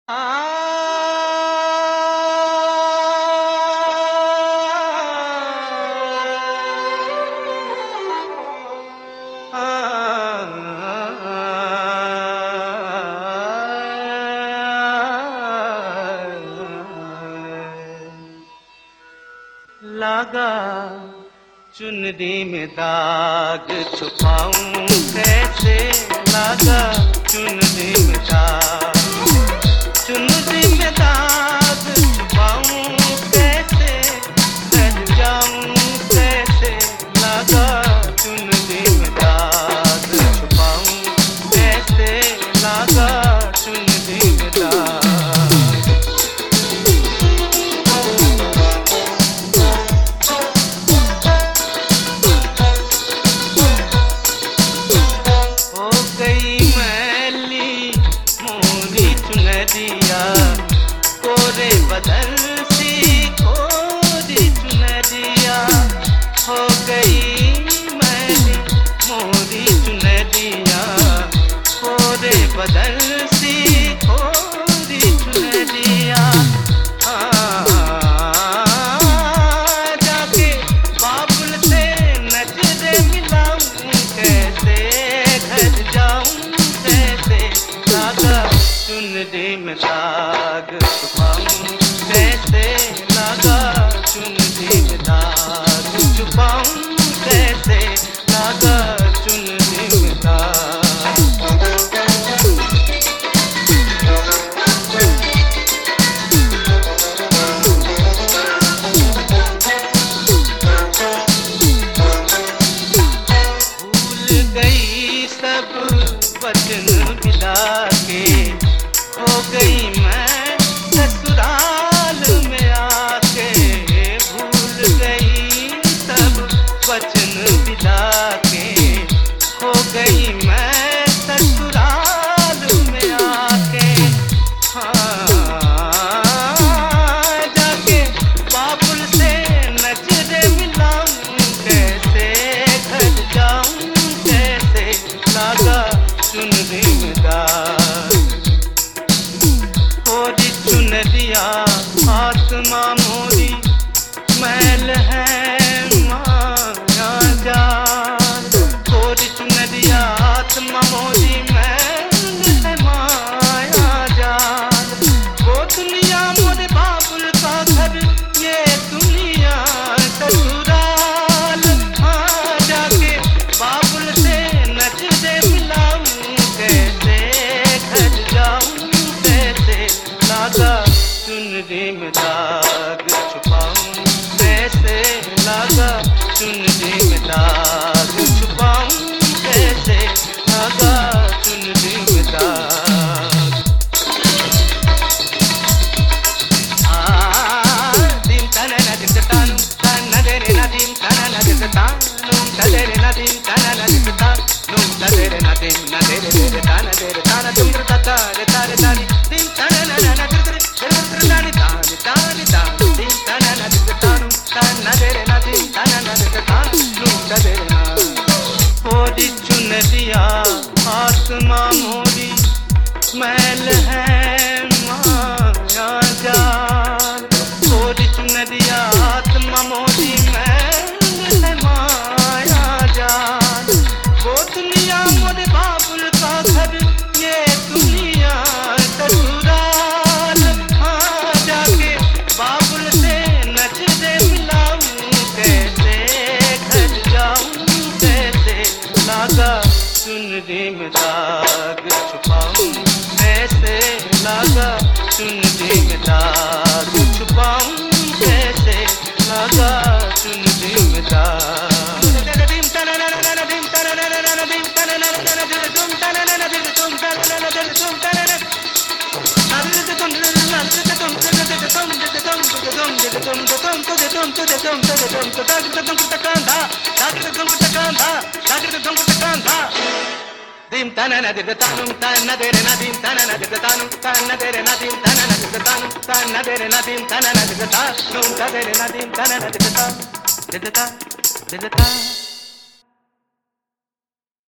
लागा चुनरी में दाग छुपाऊं कैसे, लागा चुनरी में दाग, चुनरी में दाग छुपाऊं कैसे, सज जाऊं कैसे, लागा चुनरी में दाग छुपाऊं कैसे, लागा चुनरी में दाग। कोरे बदल सी कोरी चुनरिया हो गई मैली मोरी चुनरिया, कोरे बदल सी कोरी चुनरिया। जाके बाबुल से नजरे मिलाऊं कैसे, घर जाऊं कैसे, लागा चुनरी में दाग छुपाऊं कैसे, लागा चुनरी में दाग छुपाऊं कैसे, लागा चुनरी में दाग। भूल गई सब वचन मिला के, हो गई मैं ससुराल में आके, भूल गई सब वचन बिला के, हो गई मैं ससुराल में आके। जाके बाबुल से नजरे मिलाऊं कैसे, घर जाऊं कैसे, लागा चुनरी में दाग। मोरी चुनरिया आत्मा मोरी मैल है माया जाल, मोरी चुनरिया आत्मा मोरी मैल है माया जाल। वो दुनिया मोरे बाबुल का घर, ये दुनिया ससुराल। जाके बाबुल से नजरे मिलाऊं कैसे, घर जाऊं कैसे, लागा चुनरी में दाग छुपाऊं कैसे, लागा चुनरी में दाग छुपाऊं कैसे, लागा चुनरी में दाग। दिन तना ना दिन तानु तना दे रे ना दिन तना ना दिन तानु दे रे ना दिन तना ना दिन तानु दे रे ना दिन ना दे रे ताना दे रे ताना तुम ता रे तारे तानी दिन तना ना ना ना दे रे तानी तानी तानी तानी दिन तना ना दिन तानु तना दे रे ना दिन तना ना दिन तानु दे रे ना। मोरी चुनरिया आत्मा मोरी मैल है माया जाल, मोरी चुनरिया आत्मा मोरी मैल है माया जाल। वो दुनिया मोरे बाबुल का घर, ये दुनिया ससुराल। जाके बाबुल से नजरे मिलाऊं कैसे, घर जाऊं कैसे, लागा चुनरी में दाग छुपाऊं कैसे, लागा चुनरी में दाग छुपाऊं कैसे, लागा चुनरी में दाग। dim tana na dir tanum tana de na dim tana na dir tanum tana de na dim tana na dir tanum tana de na dim tana na dir tanum tana de na dim tana na dir ta